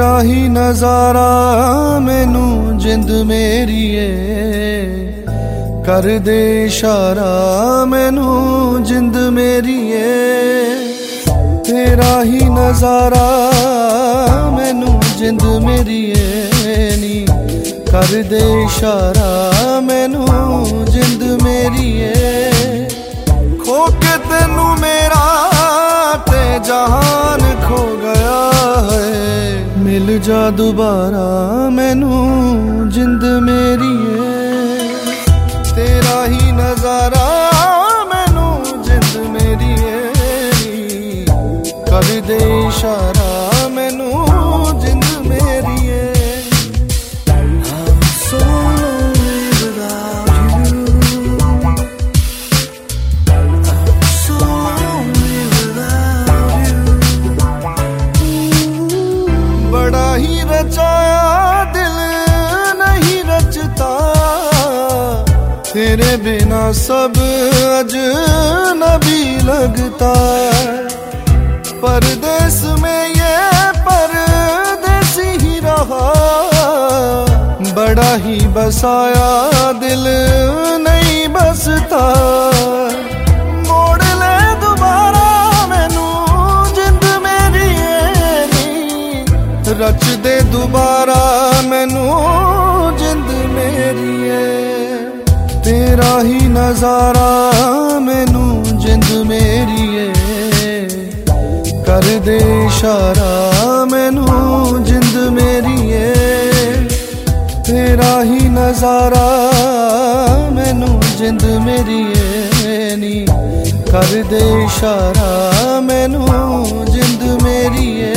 तेरा ही नजारा मैनू जिंद मेरीए, कर दे इशारा मैनू जिंद मेरीए। तेरा ही नजारा मैनू जिंद मेरीए नी, कर दे इशारा मैनू जिंद मेरीए। खो के तेनू मेरा ते जहान खो गया है, मिल जा दोबारा मैनू जिंद मेरीए। तेरा ही नजारा मैनू जिंद मेरीए, कर दे इशारा मैनू जिंद मेरीए। बड़ा ही रचाया दिल नहीं रचता, तेरे बिना सब अजनबी लगता। परदेस में ये परदेसी ही रहा, बड़ा ही बसाया दिल नहीं बसता। मोड़ ले दोबारा मैनू जिंद मेरी नी, रच दे दोबारा मैनू जिंद मेरी। तेरा ही नजारा मैनू जिंद मेरी, कर दे इशारा मैनू जिंद मेरीए। तेरा ही नजारा मैनू जिंद मेरीए नी, कर दे इशारा मैनू जिंद मेरीए।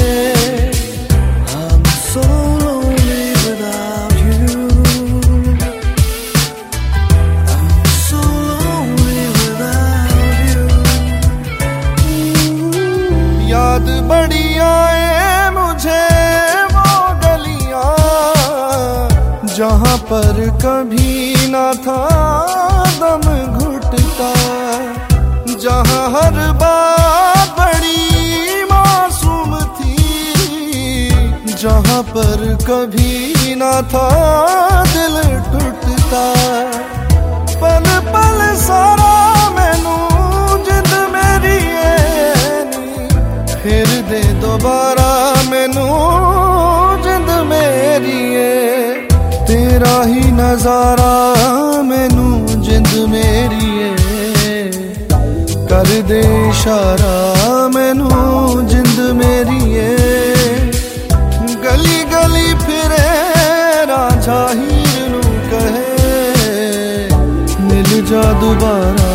याद बड़ी आए मुझे वो गलियां, जहां पर कभी ना था दम घुटता। जहां हर बात बड़ी मासूम थी, जहां पर कभी ना था दिल टूटता। पल पल सारा मैनू जिंद मेरी फिर दे दोबारा मैनू जिंद मेरीए। तेरा ही नजारा मैनू जिंद मेरीए, कर दे इशारा मैनू जिंद मेरीए। गली गली फिरे रांझा हीर नू कहे, मिल जा दोबारा